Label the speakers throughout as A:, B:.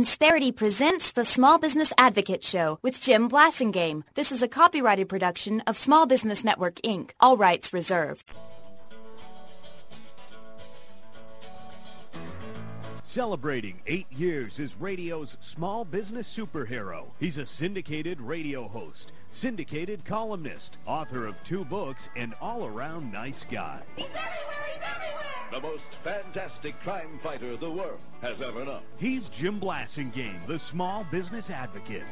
A: Insperity presents the Small Business Advocate Show with Jim Blasingame. This is a copyrighted production of Small Business Network, Inc. All rights reserved.
B: Celebrating 8 years as radio's small business superhero. He's a syndicated radio host, syndicated columnist, author of 2 books, and all-around nice guy.
C: He's everywhere! He's everywhere!
D: The most fantastic crime fighter the world has ever known.
B: He's Jim Blasingame, the Small Business Advocate.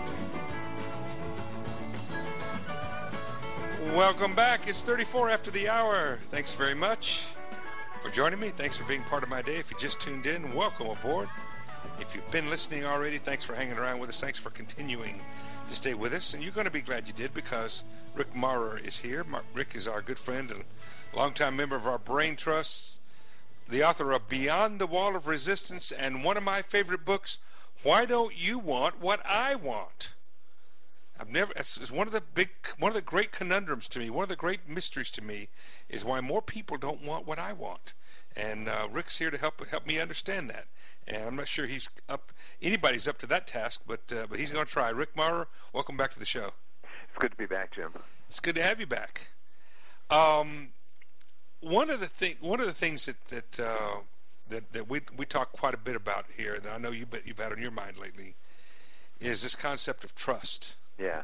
E: Welcome back. It's 34 after the hour. Thanks very much for joining me. Thanks for being part of my day. If you just tuned in, welcome aboard. If you've been listening already, thanks for hanging around with us. Thanks for continuing to stay with us. And you're going to be glad you did, because Rick Maurer is here. Rick is our good friend and longtime member of our Brain Trusts, the author of Beyond the Wall of Resistance, and one of my favorite books, Why Don't You Want What I Want? It's one of the great conundrums to me, one of the great mysteries to me, is why more people don't want what I want. And Rick's here to help me understand that. And I'm not sure anybody's up to that task, but he's going to try. Rick Maurer, welcome back to the show.
F: It's good to be back, Jim.
E: It's good to have you back. One of the things that we talk quite a bit about here, that I know you've had on your mind lately, is this concept of trust.
F: Yeah.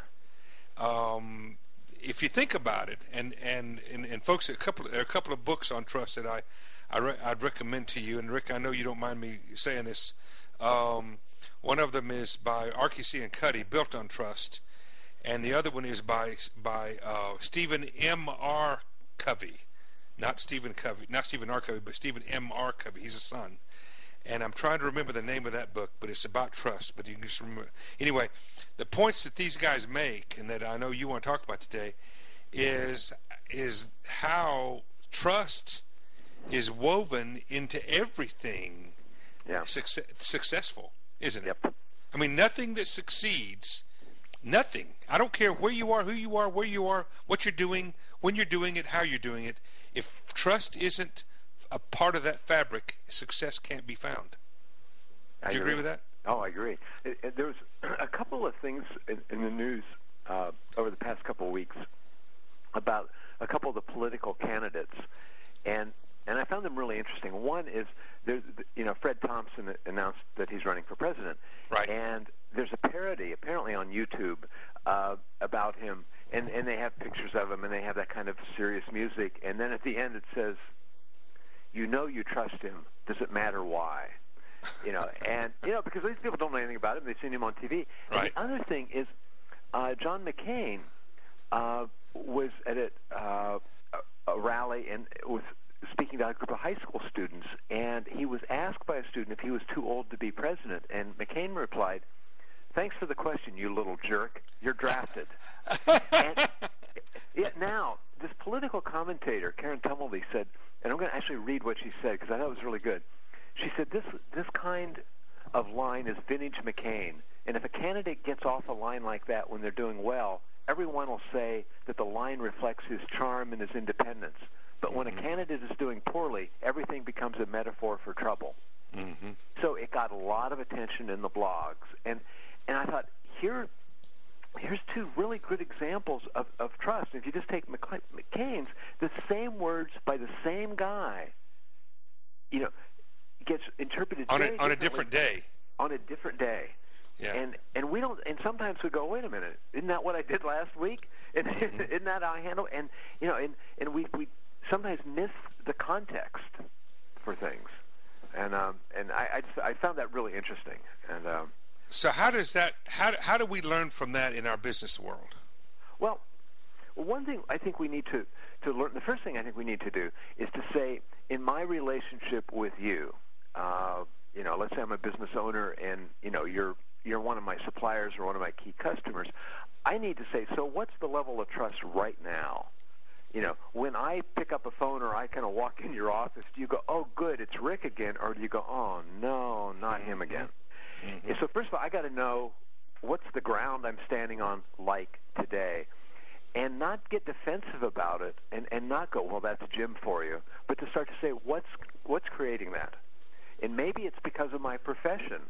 E: If you think about it, and folks, there are a couple of books on trust that I'd recommend to you. And Rick, I know you don't mind me saying this. One of them is by Arkesy and Cuddy, Built on Trust, and the other one is by Stephen M.R. Covey, not Stephen R. Covey, but Stephen M.R. Covey. He's a son. And I'm trying to remember the name of that book, but it's about trust. But you can just remember. Anyway, the points that these guys make, and that I know you want to talk about today, is how trust is woven into everything successful, isn't it?
F: Yep.
E: I mean, nothing that succeeds, nothing. I don't care where you are, who you are, where you are, what you're doing, when you're doing it, how you're doing it. If trust isn't a part of that fabric, success can't be found. Do you agree with that?
F: Oh, I agree. There was a couple of things in the news over the past couple of weeks about a couple of the political candidates, and I found them really interesting. One is, Fred Thompson announced that he's running for president,
E: right?
F: And there's a parody apparently on YouTube about him, and they have pictures of him, and they have that kind of serious music, and then at the end it says, "You know you trust him. Does it matter why?" Because these people don't know anything about him. They've seen him on TV.
E: Right.
F: And the other thing is, John McCain was at a rally and was speaking to a group of high school students, and he was asked by a student if he was too old to be president, and McCain replied, "Thanks for the question, you little jerk. You're drafted." Now, this political commentator, Karen Tumbleby, said, and I'm going to actually read what she said because I thought it was really good. She said, this kind of line is vintage McCain, and if a candidate gets off a line like that when they're doing well, everyone will say that the line reflects his charm and his independence. But when a candidate is doing poorly, everything becomes a metaphor for trouble.
E: Mm-hmm.
F: So it got a lot of attention in the blogs. And I thought, here's 2 really good examples of trust. If you just take McCain's, the same words by the same guy, gets interpreted
E: on a different day.
F: On a different day.
E: Yeah.
F: And we don't. And sometimes we go, wait a minute, isn't that what I did last week? And isn't that how I handle? And and we sometimes miss the context for things. And I found that really interesting. And
E: so how do we learn from that in our business world?
F: Well, one thing I think we need to learn, the first thing I think we need to do is to say, in my relationship with you, let's say I'm a business owner and, you're one of my suppliers or one of my key customers, I need to say, so what's the level of trust right now? When I pick up a phone or I kind of walk in your office, do you go, oh, good, it's Rick again, or do you go, oh, no, not him again? Mm-hmm. So first of all, I got to know what's the ground I'm standing on like today, and not get defensive about it, and not go, well, that's Jim for you, but to start to say, what's creating that? And maybe it's because of my profession.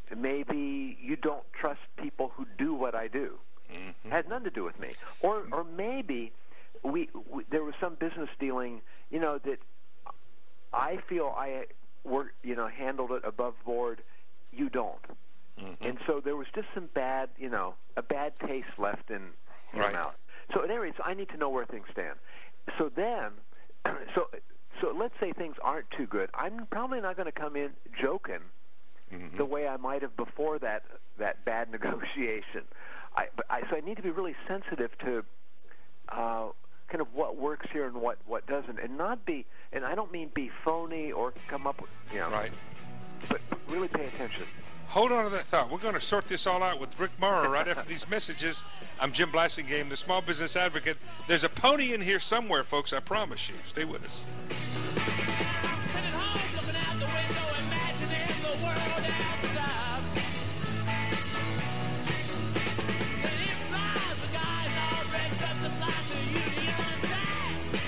F: maybe you don't trust people who do what I do.
E: Mm-hmm.
F: It has nothing to do with me. Or maybe we there was some business dealing, that I feel I handled it above board. You don't.
E: Mm-hmm.
F: And so there was just some bad, a bad taste left in your mouth. So at any rate, I need to know where things stand. So then, so let's say things aren't too good. I'm probably not going to come in joking the way I might have before that bad negotiation. So I need to be really sensitive to kind of what works here and what doesn't, and not be. And I don't mean be phony or come up with,
E: Right.
F: But really pay attention.
E: Hold on to that thought. We're going to sort this all out with Rick Maurer right after these messages. I'm Jim Blasingame, the Small Business Advocate. There's a pony in here somewhere, folks. I promise you. Stay with us.
C: Sitting home, looking out the window, imagining the world has stopped. When it flies, the guys all dressed up just like the Union Jack.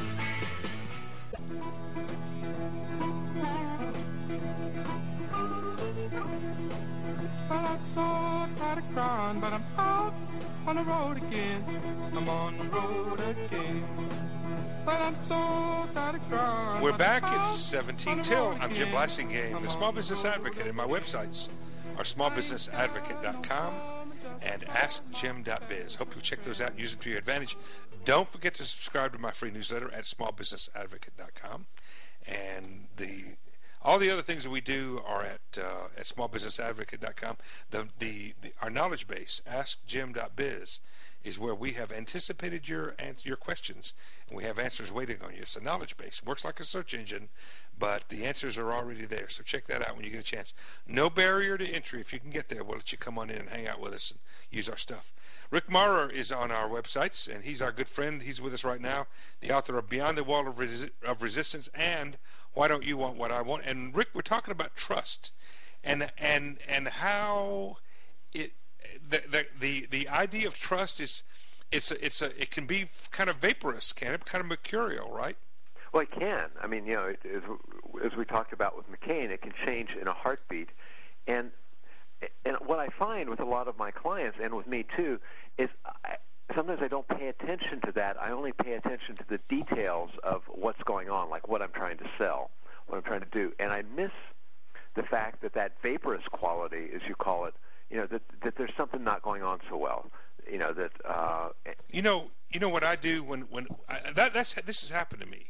G: Well, I'm so tired of crying, but I'm out on the road again. I'm on the road again. Well, I'm so tired of crying.
E: We're back. It's 17 till. I'm Jim Blasingame, the Small Business Advocate, and my websites are smallbusinessadvocate.com and askjim.biz. Hope you'll check those out and use them to your advantage. Don't forget to subscribe to my free newsletter at smallbusinessadvocate.com. And all the other things that we do are at smallbusinessadvocate.com. Our knowledge base, askjim.biz, is where we have anticipated your questions, and we have answers waiting on you. It's a knowledge base. It works like a search engine, but the answers are already there. So check that out when you get a chance. No barrier to entry. If you can get there, we'll let you come on in and hang out with us and use our stuff. Rick Maurer is on our websites, and he's our good friend. He's with us right now, the author of Beyond the Wall of Resistance and Why Don't You Want What I Want? And Rick, we're talking about trust and how the idea of trust is it can be kind of vaporous, can it? Kind of mercurial, right?
F: Well, it can. I mean, as we talked about with McCain, it can change in a heartbeat. And what I find with a lot of my clients, and with me too, is sometimes I don't pay attention to that. I only pay attention to the details of what's going on, like what I'm trying to sell, what I'm trying to do. And I miss the fact that vaporous quality, as you call it, that there's something not going on so well. You know what I do when this has happened to me.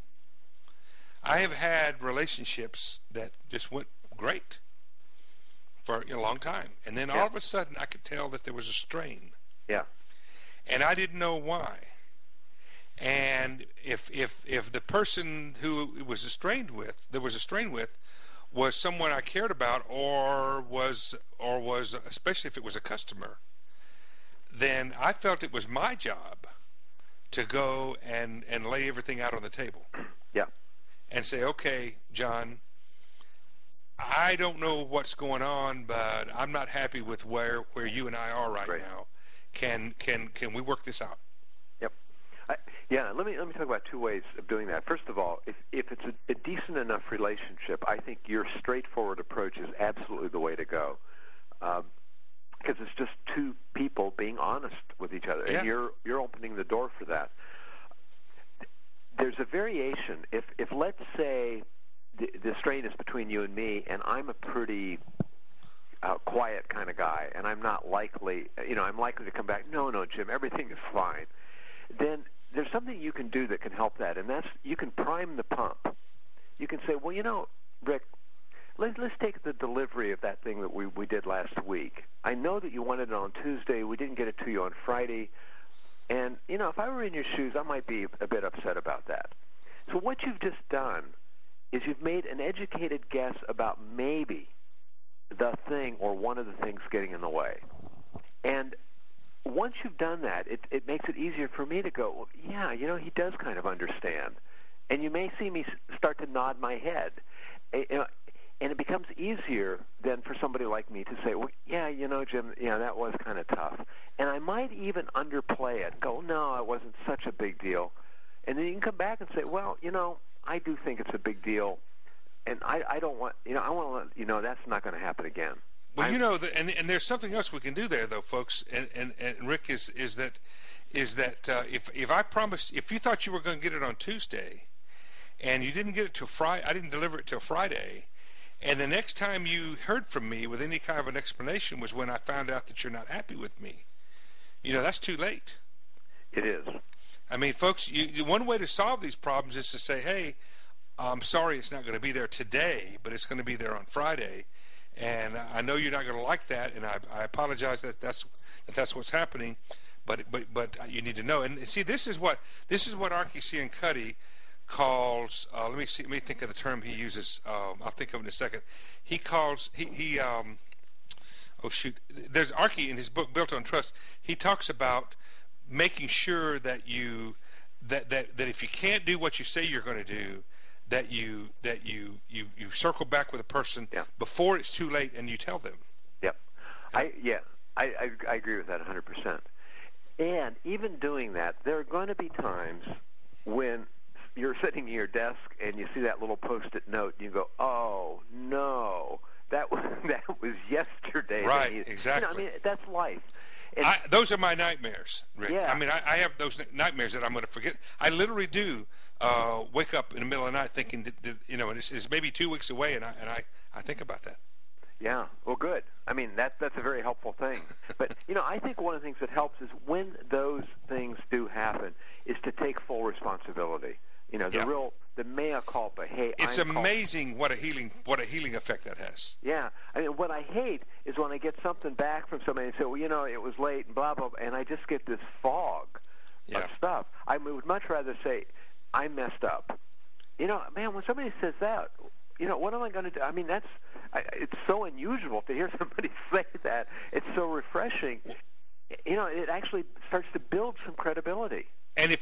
F: I have had relationships that just went great for a long time, and then all of a sudden I could tell that there was a strain. Yeah.
E: And I didn't know why. And if the person who it was a strain with was someone I cared about, or was especially if it was a customer, then I felt it was my job to go and lay everything out on the table.
F: Yeah. And
E: say, okay, John, I don't know what's going on, but I'm not happy with where you and I are right now. Can we work this out?
F: Yep. Let me talk about two ways of doing that. First of all, if it's a decent enough relationship, I think your straightforward approach is absolutely the way to go, because it's just two people being honest with each other, and you're opening the door for that. There's a variation. If let's say the strain is between you and me, and I'm a pretty quiet kind of guy, and I'm not likely, I'm likely to come back, no, Jim, everything is fine, then there's something you can do that can help that, and that's you can prime the pump. You can say, well, Rick, let's take the delivery of that thing that we did last week. I know that you wanted it on Tuesday. We didn't get it to you on Friday. And, if I were in your shoes, I might be a bit upset about that. So what you've just done is you've made an educated guess about maybe the thing or one of the things getting in the way. And once you've done that, it makes it easier for me to go, well, yeah, he does kind of understand. And you may see me start to nod my head. And it becomes easier then for somebody like me to say, well, yeah, Jim, that was kind of tough. And I might even underplay it, go, no, it wasn't such a big deal. And then you can come back and say, well, I do think it's a big deal. And I don't want, I want to let you know that's not going to happen again.
E: Well, and there's something else we can do there, though, folks. And Rick is that if I promised, if you thought you were going to get it on Tuesday, and you didn't get it till Friday, I didn't deliver it till Friday, and the next time you heard from me with any kind of an explanation was when I found out that you're not happy with me. That's too late.
F: It is.
E: I mean, folks, one way to solve these problems is to say, hey, I'm sorry it's not going to be there today, but it's going to be there on Friday. And I know you're not going to like that, and I apologize that's what's happening, but you need to know. And see, this is what Archie Ciancutti calls. Let me think of the term he uses. I'll think of it in a second. He calls There's Archie in his book Built on Trust. He talks about making sure that that if you can't do what you say you're going to do, that you circle back with a person before it's too late and you tell them. Yep.
F: I agree with that 100%. And even doing that, there are going to be times when you're sitting at your desk and you see that little Post-it note and you go, "Oh no, that was yesterday."
E: Right. Exactly.
F: I mean, that's life. And
E: those are my nightmares, Rick.
F: Yeah.
E: I mean, I have those nightmares that I'm going to forget. I literally do wake up in the middle of the night thinking that it's maybe 2 weeks away, and I think about that.
F: Yeah. Well, good. I mean, that's a very helpful thing. But I think one of the things that helps is when those things do happen is to take full responsibility. The mea culpa. Hey,
E: it's amazing what a healing effect that has.
F: Yeah, I mean, what I hate is when I get something back from somebody and say, well, it was late and blah blah, blah, and I just get this fog of stuff. I would much rather say, I messed up. Man, when somebody says that, what am I going to do? I mean, it's so unusual to hear somebody say that. It's so refreshing. It actually starts to build some credibility.
E: And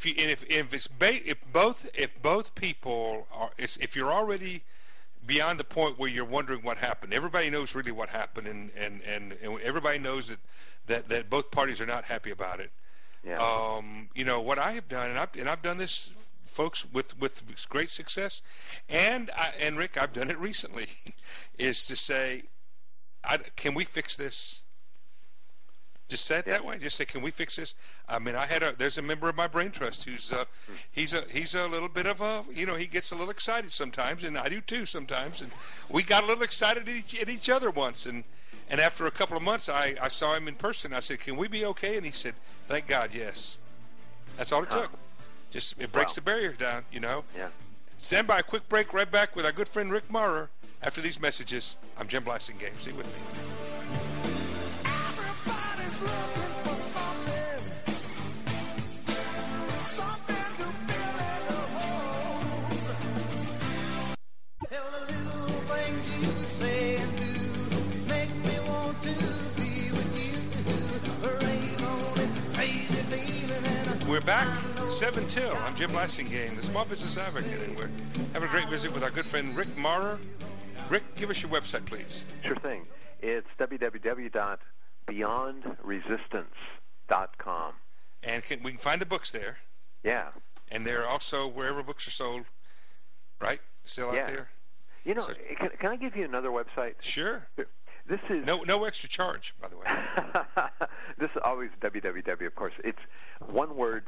E: if both people are, if you're already beyond the point where you're wondering what happened, everybody knows really what happened, and everybody knows that both parties are not happy about it.
F: Yeah.
E: What I have done, and I've done this, folks, with great success, and Rick, I've done it recently, is to say, can we fix this? Just say it that way. Just say, can we fix this? I mean, there's a member of my Brain Trust who's he's a little bit of a, he gets a little excited sometimes, and I do too sometimes. And we got a little excited at each other once, and after a couple of months, I saw him in person. I said, can we be okay? And he said, thank God, yes. That's all it took. Just it breaks the barrier down, Yeah. Stand by, a quick break. Right back with our good friend Rick Maurer after these messages. I'm Jim Blasingame. Stay with me.
C: Looking for something to fill in the holes. Tell the little things you say and do make me want to be with you. Rave on its crazy feeling and
E: we're back, 7 till. I'm Jim Blasingame, the Small Business Advocate, and we're having a great visit with our good friend Rick Maurer. Rick, give us your website, please.
F: Sure thing. It's www.beyondresistance.com.
E: And we can find the books there.
F: Yeah.
E: And they're also wherever books are sold, right? Still out there?
F: Can I give you another website?
E: Sure.
F: This is
E: no extra charge, by the way.
F: This is always www, of course. It's one word,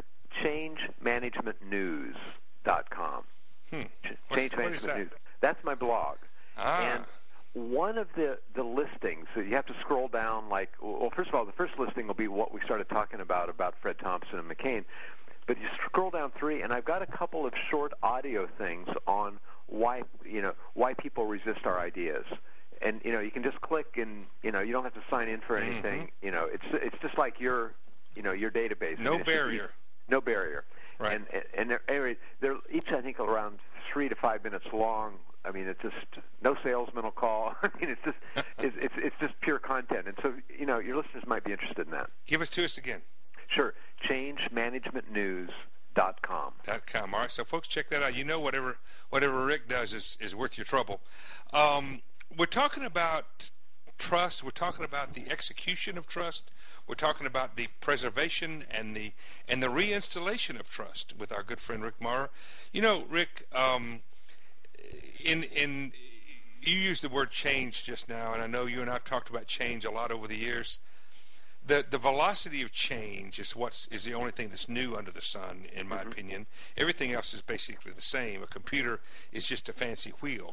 F: changemanagementnews.com.
E: What is that?
F: News. That's my blog. And one of the listings, so you have to scroll down first of all, the first listing will be what we started talking about Fred Thompson and McCain. But you scroll down 3, and I've got a couple of short audio things on why people resist our ideas. And, you can just click and, you don't have to sign in for anything. Mm-hmm. It's just like your database.
E: No barrier.
F: No barrier.
E: Right.
F: And they're each, I think, around 3 to 5 minutes long. I mean, it's just no salesman will call. I mean, it's just pure content. And so, your listeners might be interested in that.
E: Give us to us again.
F: Sure. changemanagementnews.com.
E: .com. All right. So, folks, check that out. Whatever Rick does is worth your trouble. We're talking about trust. We're talking about the execution of trust. We're talking about the preservation and the reinstallation of trust with our good friend Rick Maurer. Rick, you used the word change just now, and I know you and I have talked about change a lot over the years. The velocity of change is the only thing that's new under the sun, in my opinion. Everything else is basically the same. A computer is just a fancy wheel,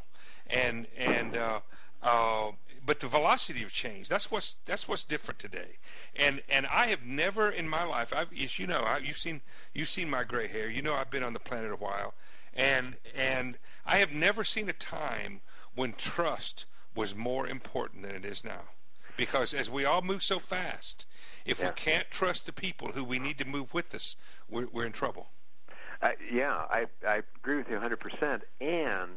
E: but the velocity of change, that's what's different today. And I have never in my life, as you know, you've seen my gray hair. You know, I've been on the planet a while, and I have never seen a time when trust was more important than it is now. Because as we all move so fast, if we can't trust the people who we need to move with us, we're in trouble.
F: I agree with you 100%. And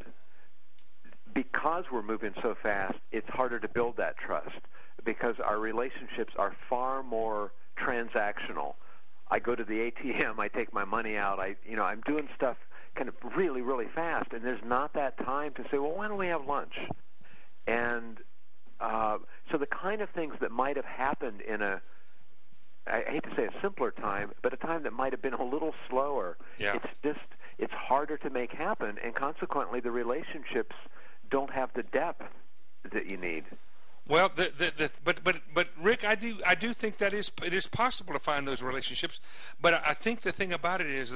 F: because we're moving so fast, it's harder to build that trust because our relationships are far more transactional. I go to the ATM, I take my money out, I'm doing stuff kind of really, really fast, and there's not that time to say, well, why don't we have lunch? And so the kind of things that might have happened in I hate to say a simpler time, but a time that might have been a little slower, it's harder to make happen, and consequently the relationships don't have the depth that you need.
E: Well, but Rick, I do think that it is possible to find those relationships, but I think the thing about it is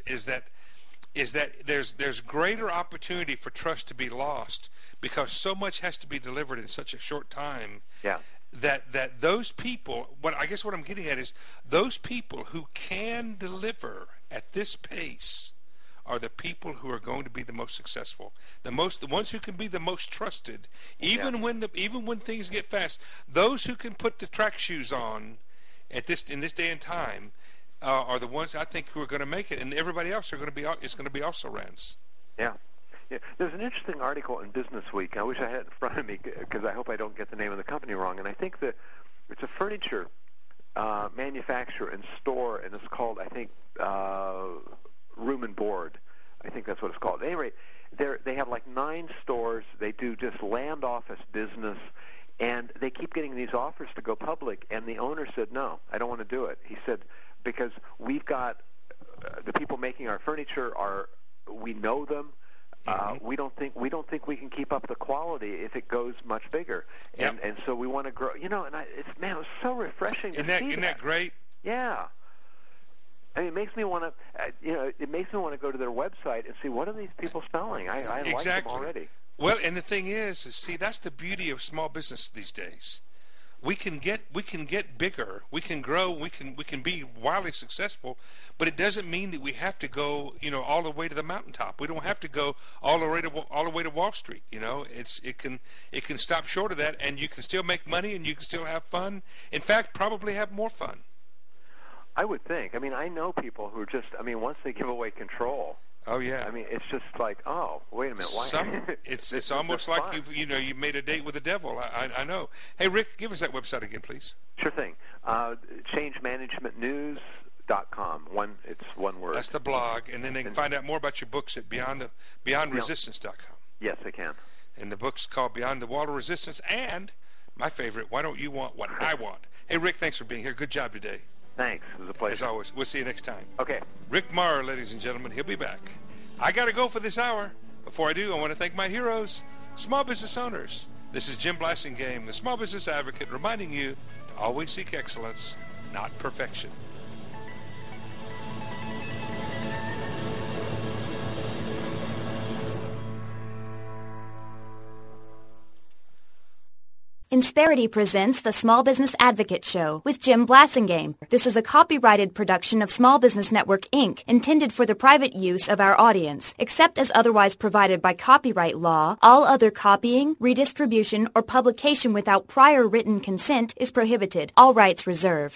E: that there's greater opportunity for trust to be lost because so much has to be delivered in such a short time.
F: Yeah.
E: That those people, what I'm getting at is those people who can deliver at this pace are the people who are going to be the most successful, the ones who can be the most trusted, even when things get fast. Those who can put the track shoes on in this day and time are the ones I think who are going to make it, and everybody else is going to be also rans.
F: Yeah. There's an interesting article in Business Week. I wish I had it in front of me because I hope I don't get the name of the company wrong. And I think that it's a furniture manufacturer and store, and it's called, I think, Room and Board. I think that's what it's called. At any rate, they have like 9 stores. They do just land office business, and they keep getting these offers to go public. And the owner said, no, I don't want to do it. He said, because we've got the people making our furniture we know them. We don't think we can keep up the quality if it goes much bigger, and so we want to grow. And it was so refreshing to see that.
E: Isn't that great?
F: Yeah. I mean, it makes me want to go to their website and see what are these people selling. I like them already.
E: Well, and the thing is, see, that's the beauty of small business these days. We can get bigger, we can grow, we can be wildly successful, but it doesn't mean that we have to go, all the way to the mountaintop. We don't have to go all the way to Wall Street. It can stop short of that, and you can still make money, and you can still have fun. In fact, probably have more fun.
F: I would think. I mean, I know people who are just. I mean, once they give away control.
E: Oh yeah.
F: I mean, it's just like, oh, wait a minute. Why?
E: It's almost like you made a date with the devil. I know. Hey, Rick, give us that website again, please.
F: Sure thing. ChangeManagementNews.com. It's one word.
E: That's the blog, and then they can find out more about your books at BeyondResistance.com.
F: Yes, they can.
E: And the book's called Beyond the Wall of Resistance, and my favorite, Why Don't You Want What I Want? Hey, Rick, thanks for being here. Good job today.
F: Thanks. It was a pleasure.
E: As always. We'll see you next time.
F: Okay.
E: Rick Marr, ladies and gentlemen. He'll be back. I got to go for this hour. Before I do, I want to thank my heroes, small business owners. This is Jim Blasingame, the small business advocate, reminding you to always seek excellence, not perfection.
A: Insperity presents the Small Business Advocate Show with Jim Blasingame. This is a copyrighted production of Small Business Network, Inc., intended for the private use of our audience. Except as otherwise provided by copyright law, all other copying, redistribution, or publication without prior written consent is prohibited. All rights reserved.